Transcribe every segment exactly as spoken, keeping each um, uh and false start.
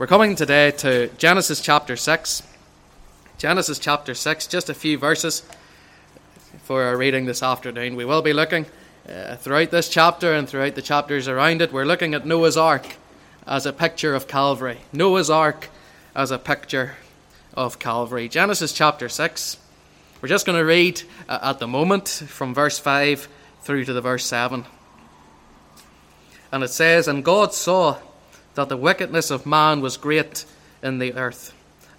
We're coming today to Genesis chapter six. Genesis chapter six, just a few verses for our reading this afternoon. We will be looking uh, throughout this chapter and throughout the chapters around it. We're looking at Noah's Ark as a picture of Calvary. Noah's Ark as a picture of Calvary. Genesis chapter six. We're just going to read uh, at the moment from verse five through to the verse seven. And it says, "And God saw that the wickedness of man was great in the earth,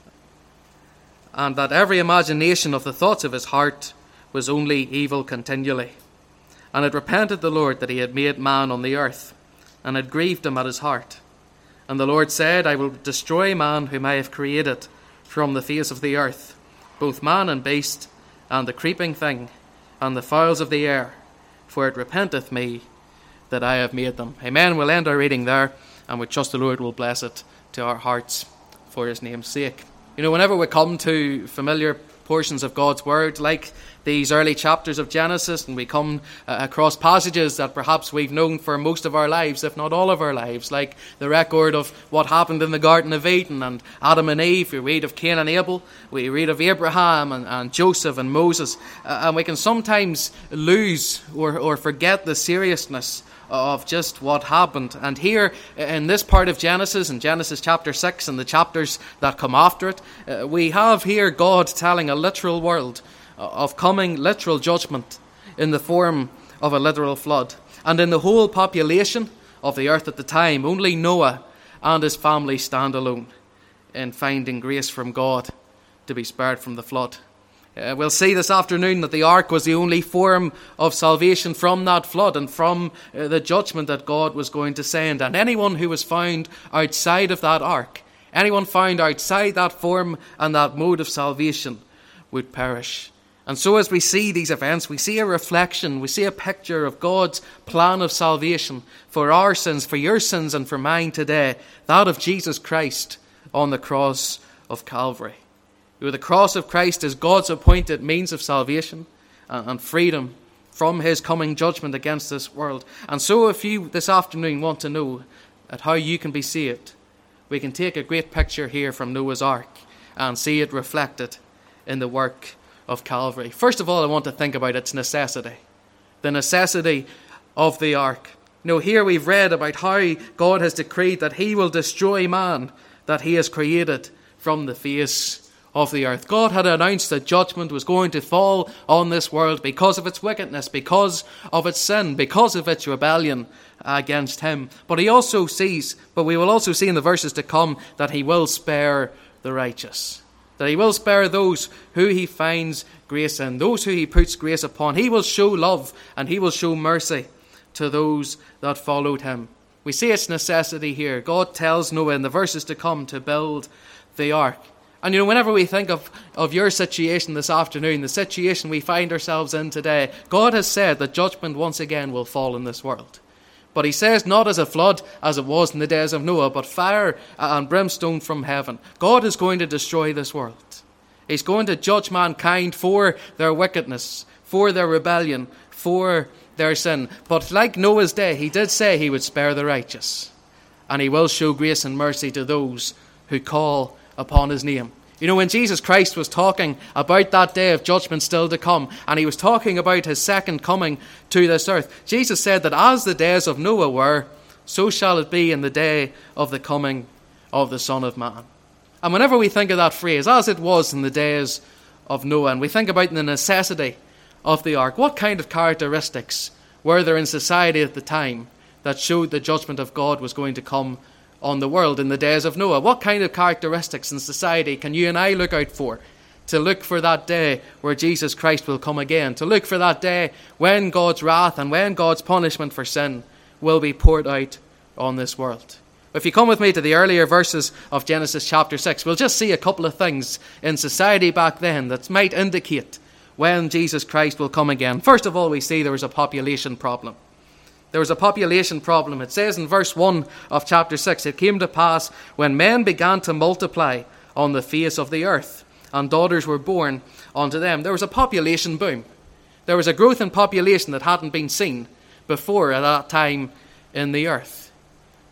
and that every imagination of the thoughts of his heart was only evil continually. And it repented the Lord that he had made man on the earth, and it grieved him at his heart. And the Lord said, I will destroy man whom I have created from the face of the earth, both man and beast, and the creeping thing, and the fowls of the air, for it repenteth me that I have made them." Amen. We'll end our reading there, and we trust the Lord will bless it to our hearts for his name's sake. You know, whenever we come to familiar portions of God's Word, like these early chapters of Genesis, and we come uh, across passages that perhaps we've known for most of our lives, if not all of our lives, like the record of what happened in the Garden of Eden and Adam and Eve. We read of Cain and Abel, we read of Abraham and, and Joseph and Moses, uh, and we can sometimes lose or, or forget the seriousness of just what happened. And here in this part of Genesis, in Genesis chapter six and the chapters that come after it, uh, we have here God telling a literal world of coming literal judgment in the form of a literal flood. And in the whole population of the earth at the time, only Noah and his family stand alone in finding grace from God to be spared from the flood. Uh, we'll see this afternoon that the ark was the only form of salvation from that flood and from uh, the judgment that God was going to send. And anyone who was found outside of that ark, anyone found outside that form and that mode of salvation, would perish. And so as we see these events, we see a reflection, we see a picture of God's plan of salvation for our sins, for your sins and for mine today, that of Jesus Christ on the cross of Calvary. The cross of Christ is God's appointed means of salvation and freedom from his coming judgment against this world. And so if you this afternoon want to know at how you can be saved, we can take a great picture here from Noah's Ark and see it reflected in the work of Calvary. First of all, I want to think about its necessity, the necessity of the ark. You know, here we've read about how God has decreed that he will destroy man that he has created from the face of the earth. God had announced that judgment was going to fall on this world because of its wickedness, because of its sin, because of its rebellion against him. But he also sees, but we will also see in the verses to come, that he will spare the righteous. That he will spare those who he finds grace in, those who he puts grace upon. He will show love and he will show mercy to those that followed him. We see its necessity here. God tells Noah in the verses to come to build the ark. And you know, whenever we think of, of your situation this afternoon, the situation we find ourselves in today, God has said that judgment once again will fall in this world. But he says not as a flood as it was in the days of Noah, but fire and brimstone from heaven. God is going to destroy this world. He's going to judge mankind for their wickedness, for their rebellion, for their sin. But like Noah's day, he did say he would spare the righteous. And he will show grace and mercy to those who call upon his name. You know, when Jesus Christ was talking about that day of judgment still to come, and he was talking about his second coming to this earth, Jesus said that as the days of Noah were, so shall it be in the day of the coming of the Son of Man. And whenever we think of that phrase, as it was in the days of Noah, and we think about the necessity of the ark, what kind of characteristics were there in society at the time that showed the judgment of God was going to come on the world in the days of Noah? What kind of characteristics in society can you and I look out for to look for that day where Jesus Christ will come again, to look for that day when God's wrath and when God's punishment for sin will be poured out on this world? If you come with me to the earlier verses of Genesis chapter six, we'll just see a couple of things in society back then that might indicate when Jesus Christ will come again. First of all, we see there was a population problem. There was a population problem. It says in verse one of chapter six, "It came to pass when men began to multiply on the face of the earth, and daughters were born unto them." There was a population boom. There was a growth in population that hadn't been seen before at that time in the earth.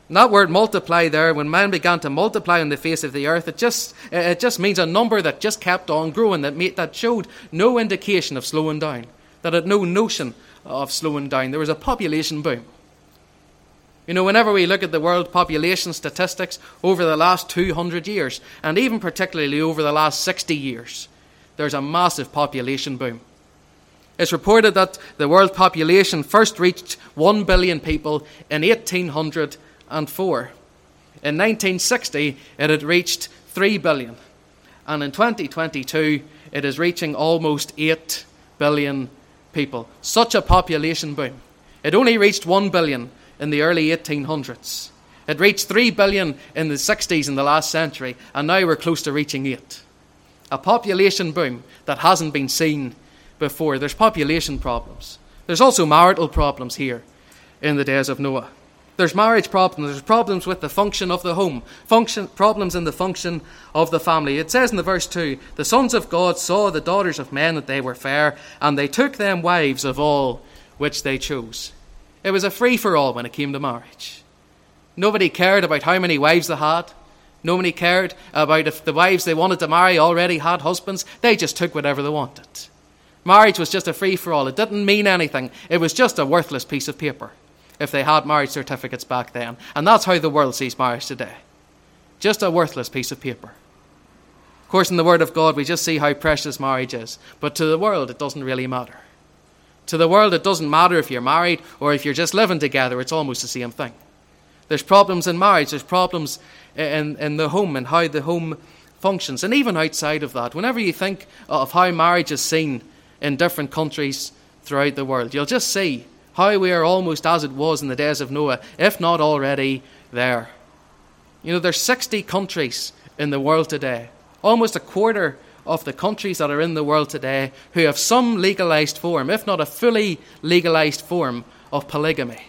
And that word multiply there, when man began to multiply on the face of the earth, it just it just means a number that just kept on growing, that made, that showed no indication of slowing down, that had no notion of slowing down. There was a population boom. You know, whenever we look at the world population statistics over the last two hundred years, and even particularly over the last sixty years, there's a massive population boom. It's reported that the world population first reached one billion people in eighteen hundred four. In nineteen sixty, it had reached three billion. And in twenty twenty-two, it is reaching almost eight billion people. Such a population boom. It only reached one billion in the early eighteen hundreds. It reached three billion in the sixties in the last century, and now we're close to reaching eight. A population boom that hasn't been seen before. There's population problems. There's also marital problems here in the days of Noah. There's marriage problems. There's problems with the function of the home. Function, problems in the function of the family. It says in the verse two, the sons of God saw the daughters of men that they were fair, and they took them wives of all which they chose. It was a free-for-all when it came to marriage. Nobody cared about how many wives they had. Nobody cared about if the wives they wanted to marry already had husbands. They just took whatever they wanted. Marriage was just a free-for-all. It didn't mean anything. It was just a worthless piece of paper if they had marriage certificates back then. And that's how the world sees marriage today. Just a worthless piece of paper. Of course, in the Word of God, we just see how precious marriage is. But to the world, it doesn't really matter. To the world, it doesn't matter if you're married or if you're just living together. It's almost the same thing. There's problems in marriage. There's problems in, in the home and how the home functions. And even outside of that, whenever you think of how marriage is seen in different countries throughout the world, you'll just see how we are almost as it was in the days of Noah, if not already there. You know, there's sixty countries in the world today, almost a quarter of the countries that are in the world today, who have some legalized form, if not a fully legalized form, of polygamy,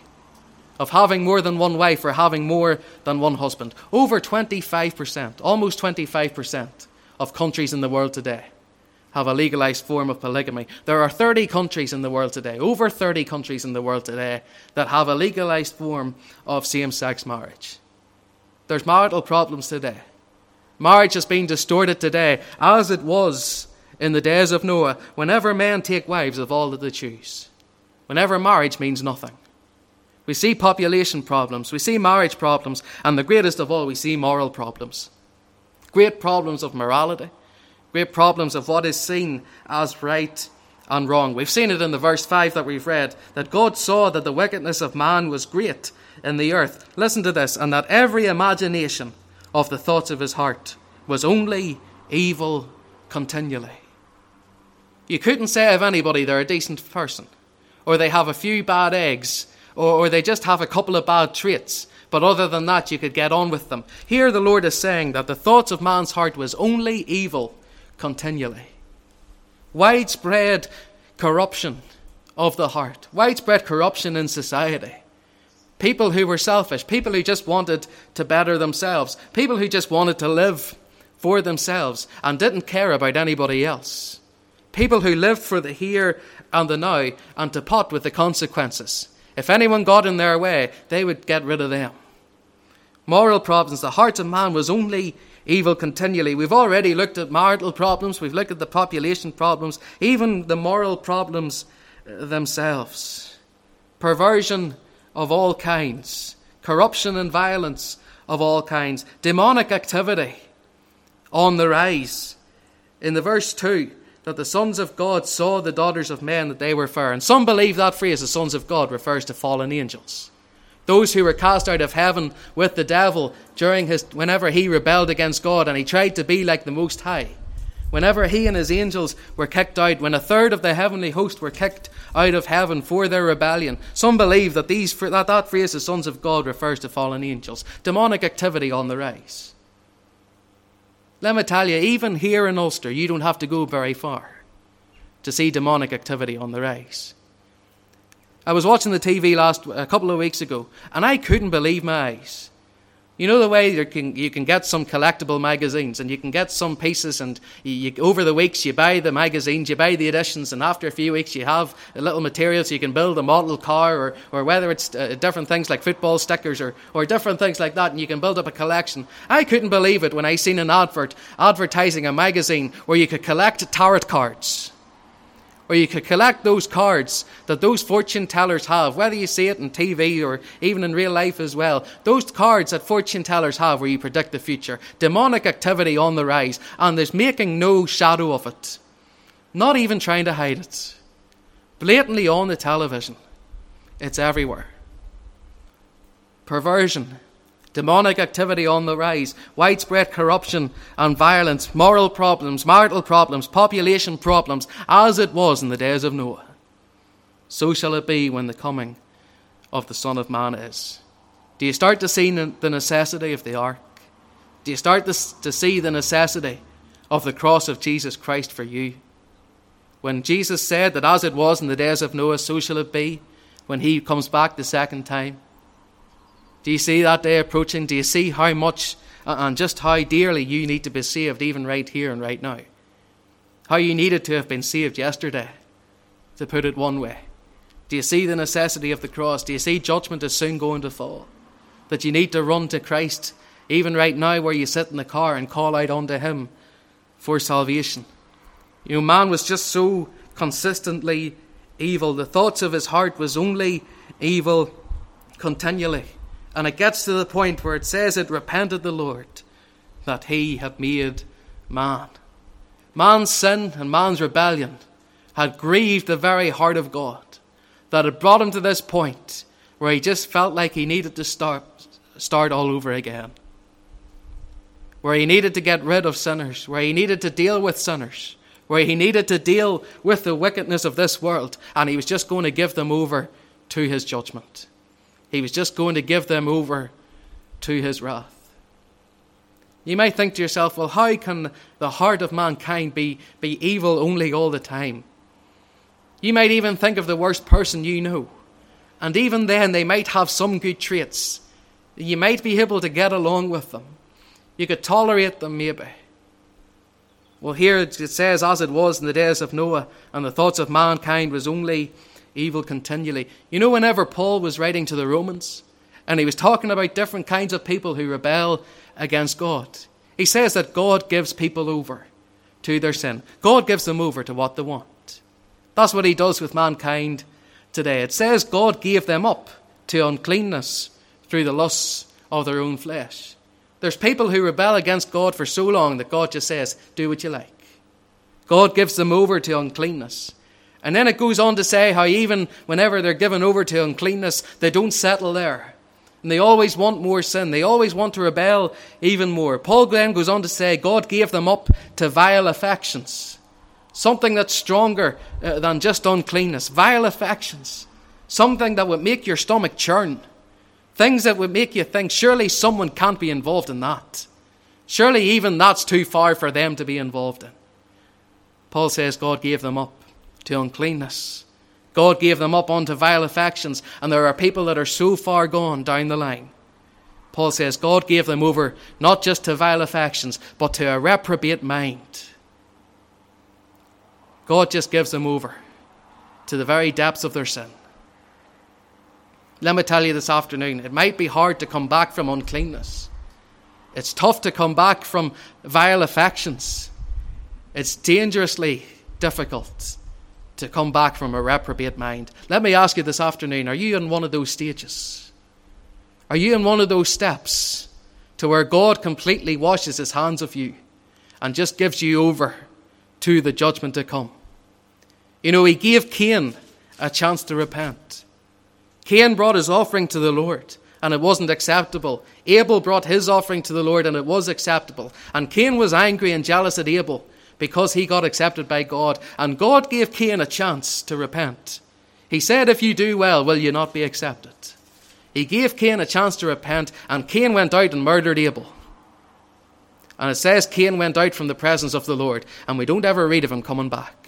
of having more than one wife or having more than one husband. Over twenty-five percent, almost twenty-five percent of countries in the world today have a legalized form of polygamy. There are thirty countries in the world today, over thirty countries in the world today, that have a legalized form of same-sex marriage. There's marital problems today. Marriage has been distorted today, as it was in the days of Noah, whenever men take wives of all that they choose. Whenever marriage means nothing. We see population problems, we see marriage problems, and the greatest of all, we see moral problems. Great problems of morality. Great problems of what is seen as right and wrong. We've seen it in the verse five that we've read, that God saw that the wickedness of man was great in the earth. Listen to this, and that every imagination of the thoughts of his heart was only evil continually. You couldn't say of anybody they're a decent person, or they have a few bad eggs, or, or they just have a couple of bad traits. But other than that, you could get on with them. Here the Lord is saying that the thoughts of man's heart was only evil continually. Widespread corruption of the heart. Widespread corruption in society. People who were selfish. People who just wanted to better themselves. People who just wanted to live for themselves and didn't care about anybody else. People who lived for the here and the now and to pot with the consequences. If anyone got in their way, they would get rid of them. Moral problems. The heart of man was only evil continually. We've already looked at marital problems. We've looked at the population problems. Even the moral problems themselves. Perversion of all kinds. Corruption and violence of all kinds. Demonic activity on the rise. In the verse two, that the sons of God saw the daughters of men that they were fair. And some believe that phrase, the sons of God, refers to fallen angels. Those who were cast out of heaven with the devil during his, whenever he rebelled against God and he tried to be like the Most High. Whenever he and his angels were kicked out, when a third of the heavenly host were kicked out of heaven for their rebellion, some believe that these that, that phrase, the sons of God, refers to fallen angels. Demonic activity on the rise. Let me tell you, even here in Ulster, you don't have to go very far to see demonic activity on the rise. I was watching the T V last a couple of weeks ago, and I couldn't believe my eyes You know the way you can, you can get some collectible magazines, and you can get some pieces, and you, you, over the weeks you buy the magazines, you buy the editions, and after a few weeks you have a little material so you can build a model car, or, or whether it's uh, different things like football stickers or, or different things like that, and you can build up a collection. I couldn't believe it when I seen an advert advertising a magazine where you could collect tarot cards. Or you could collect those cards that those fortune tellers have, whether you see it on T V or even in real life as well. Those cards that fortune tellers have where you predict the future. Demonic activity on the rise, and there's making no shadow of it. Not even trying to hide it. Blatantly on the television. It's everywhere. Perversion. Demonic activity on the rise, widespread corruption and violence, moral problems, marital problems, population problems, as it was in the days of Noah. So shall it be when the coming of the Son of Man is. Do you start to see the necessity of the ark? Do you start to see the necessity of the cross of Jesus Christ for you? When Jesus said that as it was in the days of Noah, so shall it be when he comes back the second time. Do you see that day approaching? Do you see how much and just how dearly you need to be saved even right here and right now? How you needed to have been saved yesterday, to put it one way. Do you see the necessity of the cross? Do you see judgment is soon going to fall? That you need to run to Christ even right now where you sit in the car and call out unto him for salvation. You know, man was just so consistently evil. The thoughts of his heart was only evil continually. And it gets to the point where it says it repented the Lord that he had made man. Man's sin and man's rebellion had grieved the very heart of God. That had brought him to this point where he just felt like he needed to start, start all over again. Where he needed to get rid of sinners. Where he needed to deal with sinners. Where he needed to deal with the wickedness of this world. And he was just going to give them over to his judgment. He was just going to give them over to his wrath. You might think to yourself, well, how can the heart of mankind be, be evil only all the time? You might even think of the worst person you know. And even then, they might have some good traits. You might be able to get along with them. You could tolerate them maybe. Well, here it says, as it was in the days of Noah, and the thoughts of mankind was only evil continually. You know, whenever Paul was writing to the Romans, and he was talking about different kinds of people who rebel against God, he says that God gives people over to their sin. God gives them over to what they want. That's what he does with mankind today. It says God gave them up to uncleanness through the lusts of their own flesh. There's people who rebel against God for so long that God just says, do what you like. God gives them over to uncleanness. And then it goes on to say how even whenever they're given over to uncleanness, they don't settle there. And they always want more sin. They always want to rebel even more. Paul then goes on to say God gave them up to vile affections. Something that's stronger uh, than just uncleanness. Vile affections. Something that would make your stomach churn. Things that would make you think, surely someone can't be involved in that. Surely even that's too far for them to be involved in. Paul says God gave them up to uncleanness. God gave them up unto vile affections, and there are people that are so far gone down the line. Paul says God gave them over not just to vile affections, but to a reprobate mind. God just gives them over to the very depths of their sin. Let me tell you this afternoon, it might be hard to come back from uncleanness. It's tough to come back from vile affections. It's dangerously difficult to come back from a reprobate mind. Let me ask you this afternoon, are you in one of those stages? Are you in one of those steps to where God completely washes his hands of you and just gives you over to the judgment to come? You know, he gave Cain a chance to repent. Cain brought his offering to the Lord and it wasn't acceptable. Abel brought his offering to the Lord and it was acceptable. And Cain was angry and jealous at Abel because he got accepted by God. And God gave Cain a chance to repent. He said, if you do well, will you not be accepted? He gave Cain a chance to repent, and Cain went out and murdered Abel. And it says Cain went out from the presence of the Lord, and we don't ever read of him coming back.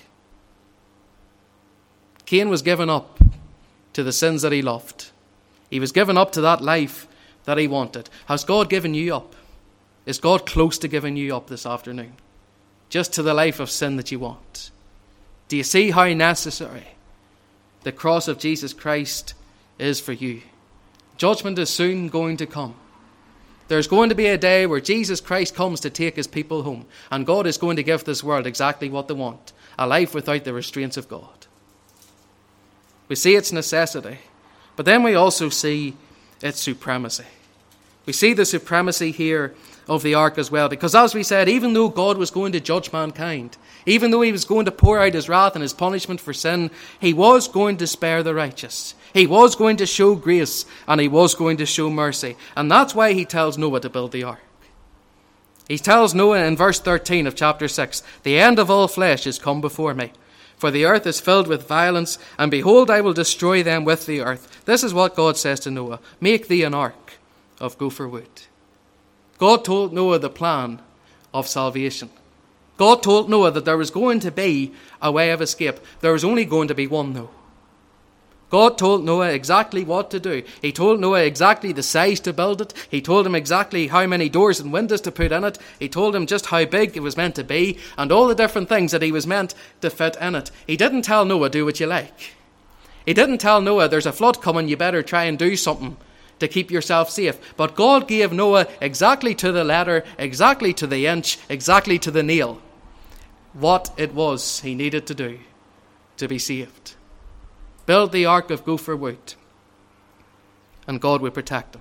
Cain was given up to the sins that he loved. He was given up to that life that he wanted. Has God given you up? Is God close to giving you up this afternoon? Just to the life of sin that you want? Do you see how necessary the cross of Jesus Christ is for you? Judgment is soon going to come. There's going to be a day where Jesus Christ comes to take his people home, and God is going to give this world exactly what they want, a life without the restraints of God. We see its necessity, but then we also see its supremacy. We see the supremacy here of the ark as well, because as we said, even though God was going to judge mankind, even though he was going to pour out his wrath and his punishment for sin, he was going to spare the righteous. He was going to show grace, and he was going to show mercy. And that's why he tells Noah to build the ark. He tells Noah in verse thirteen of chapter six, "The end of all flesh is come before me, for the earth is filled with violence, and behold, I will destroy them with the earth." This is what God says to Noah: "Make thee an ark of gopher wood." God told Noah the plan of salvation. God told Noah that there was going to be a way of escape. There was only going to be one, though. God told Noah exactly what to do. He told Noah exactly the size to build it. He told him exactly how many doors and windows to put in it. He told him just how big it was meant to be and all the different things that he was meant to fit in it. He didn't tell Noah, do what you like. He didn't tell Noah, there's a flood coming, you better try and do something to keep yourself safe. But God gave Noah exactly to the letter, exactly to the inch, exactly to the nail, what it was he needed to do to be saved. Build the ark of gopher wood, and God would protect him.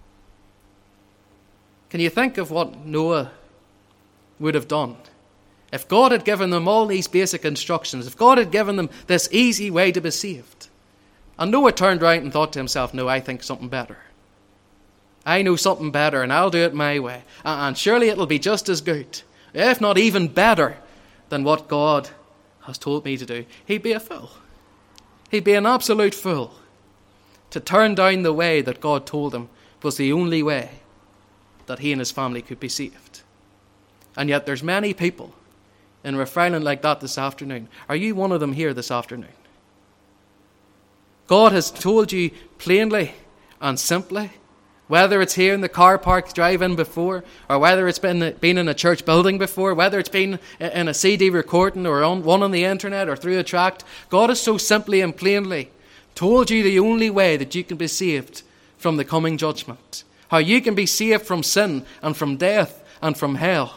Can you think of what Noah would have done if God had given them all these basic instructions, if God had given them this easy way to be saved? And Noah turned around and thought to himself, no, I think something better. I know something better, and I'll do it my way. And surely it'll be just as good, if not even better, than what God has told me to do. He'd be a fool. He'd be an absolute fool to turn down the way that God told him was the only way that he and his family could be saved. And yet there's many people in refrain like that this afternoon. Are you one of them here this afternoon? God has told you plainly and simply, whether it's here in the car park drive-in before, or whether it's been, been in a church building before, whether it's been in a C D recording or on one on the internet or through a tract, God has so simply and plainly told you the only way that you can be saved from the coming judgment. How you can be saved from sin and from death and from hell.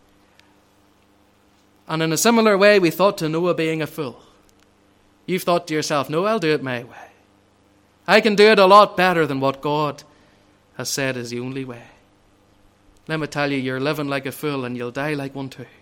And in a similar way, we thought to Noah being a fool. You've thought to yourself, no, I'll do it my way. I can do it a lot better than what God has said is the only way. Let me tell you, you're living like a fool and you'll die like one too.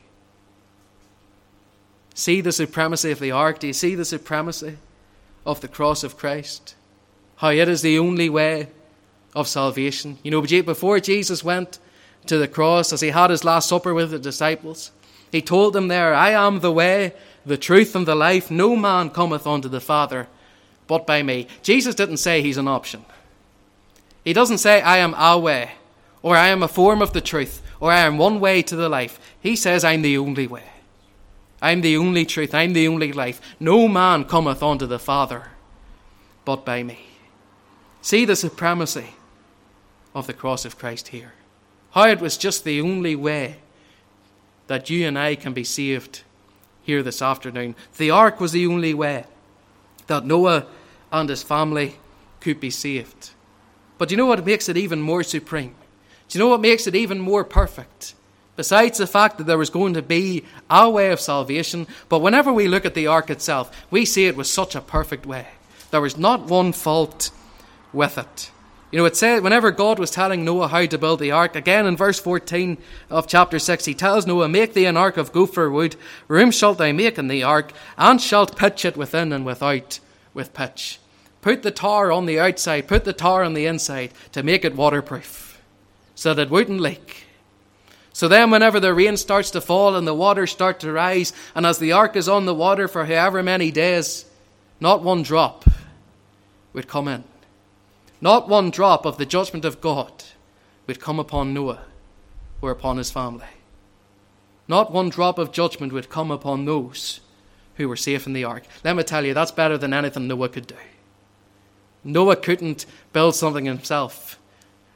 See the supremacy of the ark? Do you see the supremacy of the cross of Christ? How it is the only way of salvation. You know, before Jesus went to the cross, as he had his last supper with the disciples, he told them there, I am the way, the truth and the life. No man cometh unto the Father but by me. Jesus didn't say he's an option. He doesn't say I am a way, or I am a form of the truth, or I am one way to the life. He says I'm the only way. I'm the only truth. I'm the only life. No man cometh unto the Father but by me. See the supremacy of the cross of Christ here. How it was just the only way that you and I can be saved here this afternoon. The ark was the only way that Noah and his family could be saved. But do you know what makes it even more supreme? Do you know what makes it even more perfect? Besides the fact that there was going to be a way of salvation, but whenever we look at the ark itself, we see it was such a perfect way. There was not one fault with it. You know, it said whenever God was telling Noah how to build the ark, again in verse fourteen of chapter six, he tells Noah, make thee an ark of gopher wood, room shalt thou make in the ark, and shalt pitch it within and without with pitch. Put the tar on the outside, put the tar on the inside to make it waterproof, so that it wouldn't leak. So then whenever the rain starts to fall and the waters start to rise, and as the ark is on the water for however many days, not one drop would come in. Not one drop of the judgment of God would come upon Noah or upon his family. Not one drop of judgment would come upon those who were safe in the ark. Let me tell you, that's better than anything Noah could do. Noah couldn't build something himself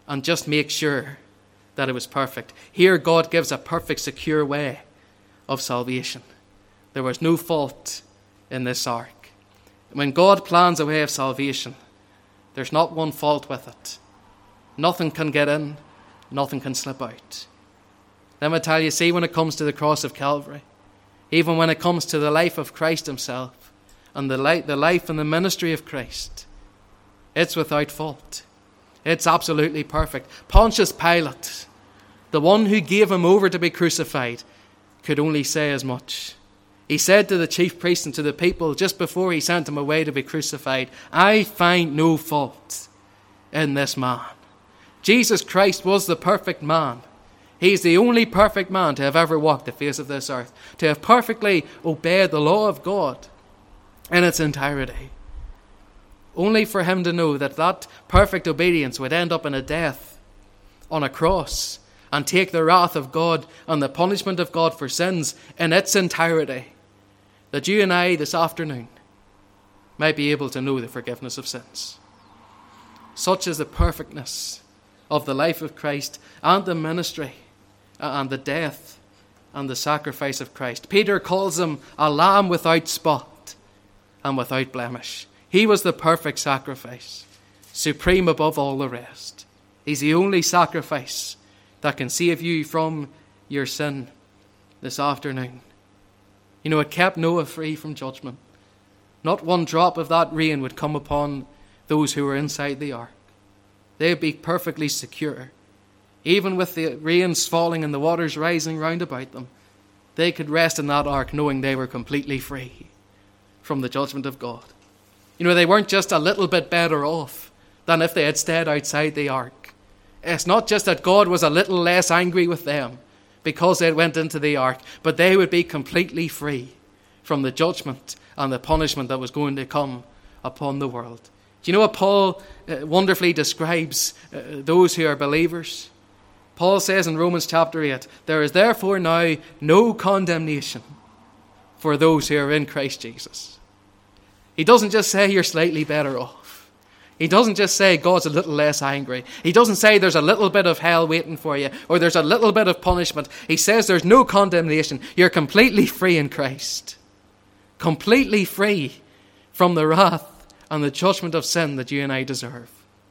and just make sure that it was perfect. Here God gives a perfect, secure way of salvation. There was no fault in this ark. When God plans a way of salvation, there's not one fault with it. Nothing can get in, nothing can slip out. Let me tell you, see, when it comes to the cross of Calvary, even when it comes to the life of Christ himself and the life, the life and the ministry of Christ, it's without fault. It's absolutely perfect. Pontius Pilate, the one who gave him over to be crucified, could only say as much. He said to the chief priests and to the people just before he sent him away to be crucified, I find no fault in this man. Jesus Christ was the perfect man. He's the only perfect man to have ever walked the face of this earth, to have perfectly obeyed the law of God in its entirety. Only for him to know that that perfect obedience would end up in a death on a cross and take the wrath of God and the punishment of God for sins in its entirety, that you and I this afternoon might be able to know the forgiveness of sins. Such is the perfectness of the life of Christ and the ministry and the death and the sacrifice of Christ. Peter calls him a lamb without spot and without blemish. He was the perfect sacrifice, supreme above all the rest. He's the only sacrifice that can save you from your sin this afternoon. You know, it kept Noah free from judgment. Not one drop of that rain would come upon those who were inside the ark. They'd be perfectly secure. Even with the rains falling and the waters rising round about them, they could rest in that ark knowing they were completely free from the judgment of God. You know, they weren't just a little bit better off than if they had stayed outside the ark. It's not just that God was a little less angry with them because they went into the ark, but they would be completely free from the judgment and the punishment that was going to come upon the world. Do you know what Paul uh, wonderfully describes uh, those who are believers? Paul says in Romans chapter eight, there is therefore now no condemnation for those who are in Christ Jesus. He doesn't just say you're slightly better off. He doesn't just say God's a little less angry. He doesn't say there's a little bit of hell waiting for you or there's a little bit of punishment. He says there's no condemnation. You're completely free in Christ. Completely free from the wrath and the judgment of sin that you and I deserve.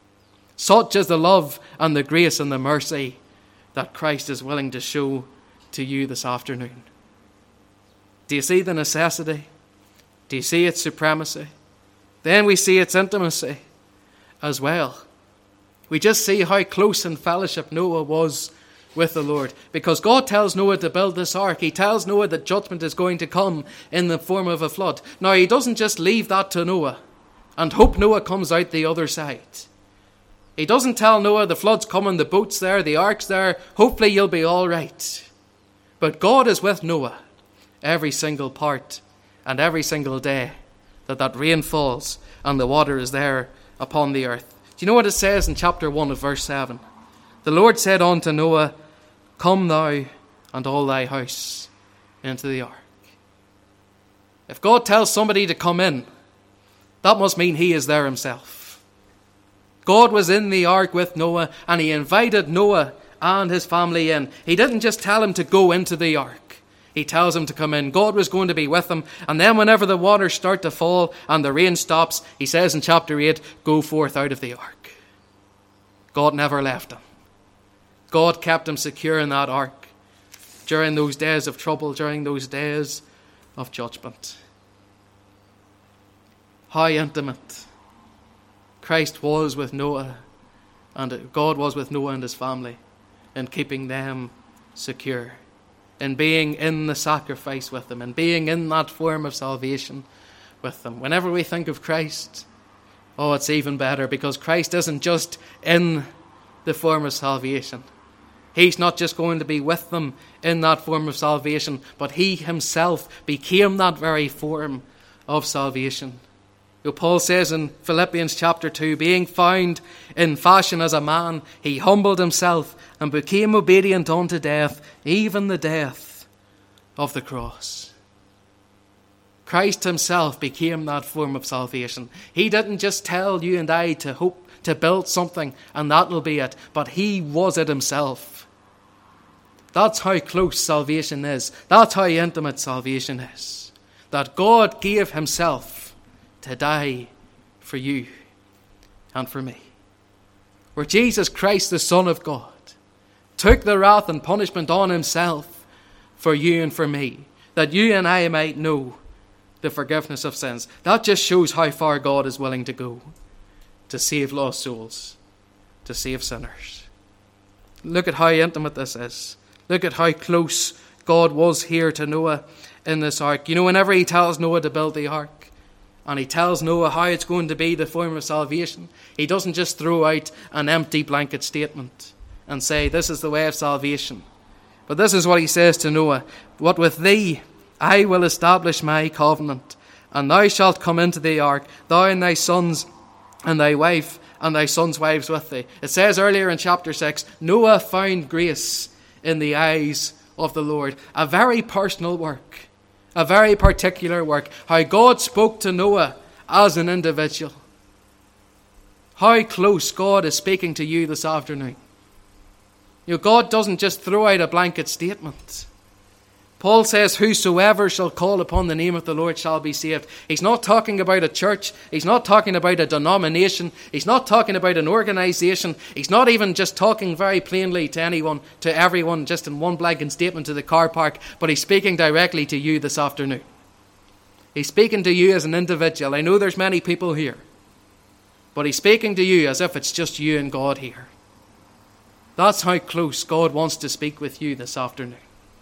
Such is the love and the grace and the mercy that Christ is willing to show to you this afternoon. Do you see the necessity? Do you see its supremacy? Then we see its intimacy as well. We just see how close in fellowship Noah was with the Lord. Because God tells Noah to build this ark. He tells Noah that judgment is going to come in the form of a flood. Now, he doesn't just leave that to Noah and hope Noah comes out the other side. He doesn't tell Noah the flood's coming, the boat's there, the ark's there, hopefully you'll be all right. But God is with Noah every single part and every single day that that rain falls and the water is there upon the earth. Do you know what it says in chapter one of verse seven? The Lord said unto Noah, come thou and all thy house into the ark. If God tells somebody to come in, that must mean he is there himself. God was in the ark with Noah and he invited Noah and his family in. He didn't just tell him to go into the ark. He tells him to come in. God was going to be with him. And then whenever the waters start to fall and the rain stops, he says in chapter eight, go forth out of the ark. God never left him. God kept him secure in that ark during those days of trouble, during those days of judgment. How intimate Christ was with Noah, and God was with Noah and his family in keeping them secure, in being in the sacrifice with them, in being in that form of salvation with them. Whenever we think of Christ, oh, it's even better, because Christ isn't just in the form of salvation. He's not just going to be with them in that form of salvation, but he himself became that very form of salvation. Paul says in Philippians chapter two, being found in fashion as a man, he humbled himself and became obedient unto death, even the death of the cross. Christ himself became that form of salvation. He didn't just tell you and I to hope to build something, and that'll be it. But he was it himself. That's how close salvation is. That's how intimate salvation is. That God gave himself to die for you and for me. Where Jesus Christ, the Son of God, took the wrath and punishment on himself for you and for me, that you and I might know the forgiveness of sins. That just shows how far God is willing to go to save lost souls, to save sinners. Look at how intimate this is. Look at how close God was here to Noah in this ark. You know, whenever he tells Noah to build the ark, and he tells Noah how it's going to be the form of salvation, he doesn't just throw out an empty blanket statement and say, this is the way of salvation. But this is what he says to Noah: what with thee I will establish my covenant, and thou shalt come into the ark, thou and thy sons and thy wife and thy sons' wives with thee. It says earlier in chapter six, Noah found grace in the eyes of the Lord. A very personal work, a very particular work. How God spoke to Noah as an individual. How close God is speaking to you this afternoon. You know, God doesn't just throw out a blanket statement. Paul says, whosoever shall call upon the name of the Lord shall be saved. He's not talking about a church. He's not talking about a denomination. He's not talking about an organization. He's not even just talking very plainly to anyone, to everyone, just in one blanket statement to the car park. But he's speaking directly to you this afternoon. He's speaking to you as an individual. I know there's many people here, but he's speaking to you as if it's just you and God here. That's how close God wants to speak with you this afternoon.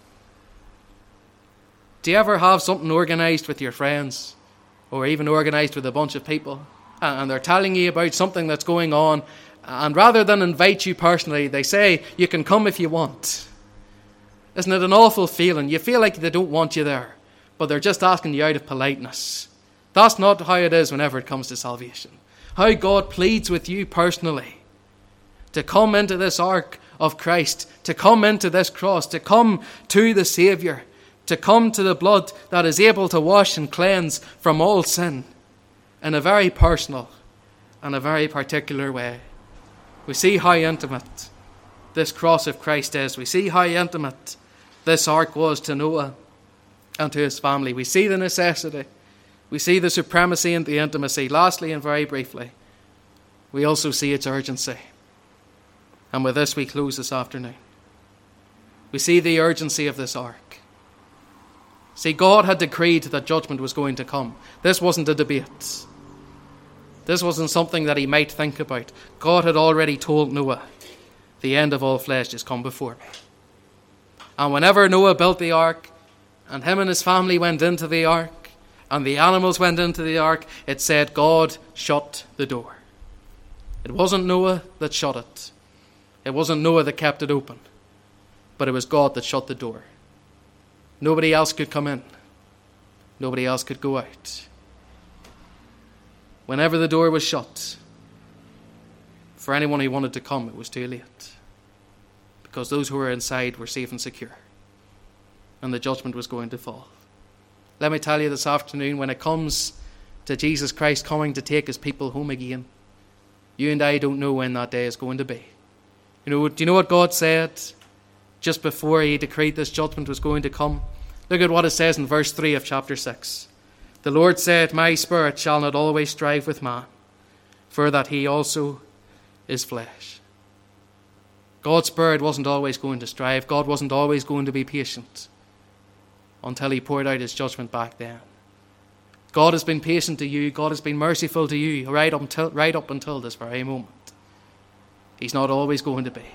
Do you ever have something organised with your friends, or even organised with a bunch of people, and they're telling you about something that's going on, and rather than invite you personally, they say, you can come if you want? Isn't it an awful feeling? You feel like they don't want you there, but they're just asking you out of politeness. That's not how it is whenever it comes to salvation. How God pleads with you personally to come into this ark of Christ, to come into this cross, to come to the Saviour, to come to the blood that is able to wash and cleanse from all sin in a very personal and a very particular way. We see how intimate this cross of Christ is. We see how intimate this ark was to Noah and to his family. We see the necessity. We see the supremacy and the intimacy. Lastly, and very briefly, we also see its urgency. And with this we close this afternoon. We see the urgency of this ark. See, God had decreed that judgment was going to come. This wasn't a debate. This wasn't something that he might think about. God had already told Noah, the end of all flesh is come before me. And whenever Noah built the ark, and him and his family went into the ark, and the animals went into the ark, it said God shut the door. It wasn't Noah that shut it. It wasn't Noah that kept it open. But it was God that shut the door. Nobody else could come in. Nobody else could go out. Whenever the door was shut, for anyone who wanted to come, it was too late. Because those who were inside were safe and secure. And the judgment was going to fall. Let me tell you this afternoon, when it comes to Jesus Christ coming to take his people home again, you and I don't know when that day is going to be. You know, do you know what God said just before he decreed this judgment was going to come? Look at what it says in verse three of chapter six. The Lord said, my spirit shall not always strive with man, for that he also is flesh. God's spirit wasn't always going to strive. God wasn't always going to be patient until he poured out his judgment back then. God has been patient to you. God has been merciful to you right up until, right up until this very moment. He's not always going to be.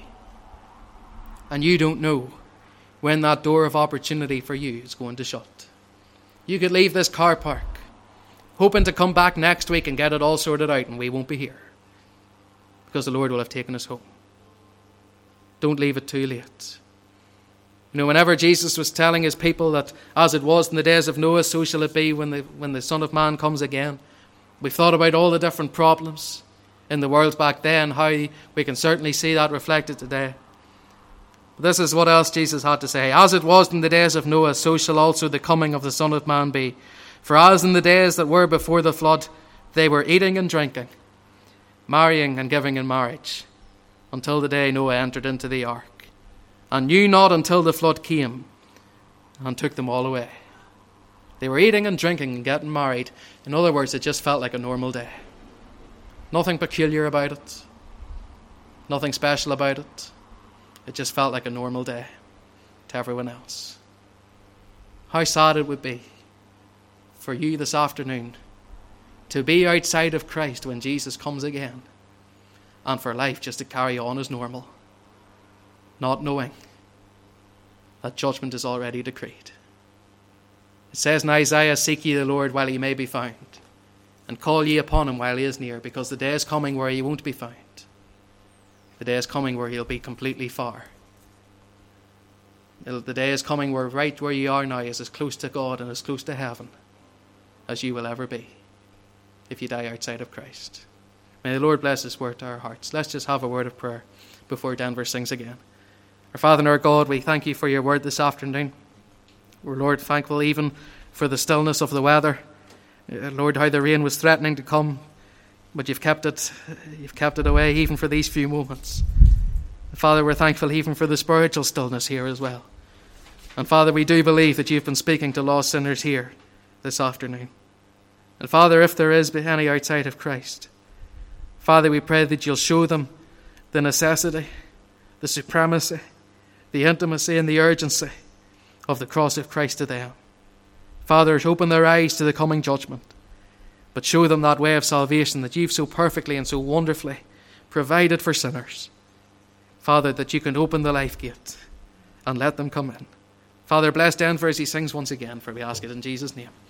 And you don't know when that door of opportunity for you is going to shut. You could leave this car park hoping to come back next week and get it all sorted out, and we won't be here because the Lord will have taken us home. Don't leave it too late. You know, whenever Jesus was telling his people that as it was in the days of Noah, so shall it be when the, when the Son of Man comes again, we've thought about all the different problems in the world back then, how we can certainly see that reflected today. This is what else Jesus had to say. As it was in the days of Noah, so shall also the coming of the Son of Man be. For as in the days that were before the flood, they were eating and drinking, marrying and giving in marriage, until the day Noah entered into the ark, and knew not until the flood came and took them all away. They were eating and drinking and getting married. In other words, it just felt like a normal day. Nothing peculiar about it. Nothing special about it. It just felt like a normal day to everyone else. How sad it would be for you this afternoon to be outside of Christ when Jesus comes again, and for life just to carry on as normal, not knowing that judgment is already decreed. It says in Isaiah, "Seek ye the Lord while he may be found, and call ye upon him while he is near, because the day is coming where he won't be found. The day is coming where he'll be completely far. It'll, the day is coming where right where you are now is as close to God and as close to heaven as you will ever be if you die outside of Christ." May the Lord bless his word to our hearts. Let's just have a word of prayer before Denver sings again. Our Father and our God, we thank you for your word this afternoon. We're, Lord, thankful even for the stillness of the weather. Uh, Lord, how the rain was threatening to come, but you've kept it, you've kept it away even for these few moments. Father, we're thankful even for the spiritual stillness here as well. And Father, we do believe that you've been speaking to lost sinners here this afternoon. And Father, if there is any outside of Christ, Father, we pray that you'll show them the necessity, the supremacy, the intimacy and the urgency of the cross of Christ to them. Father, open their eyes to the coming judgment, but show them that way of salvation that you've so perfectly and so wonderfully provided for sinners. Father, that you can open the life gate and let them come in. Father, bless Denver as he sings once again, for we ask it in Jesus' name.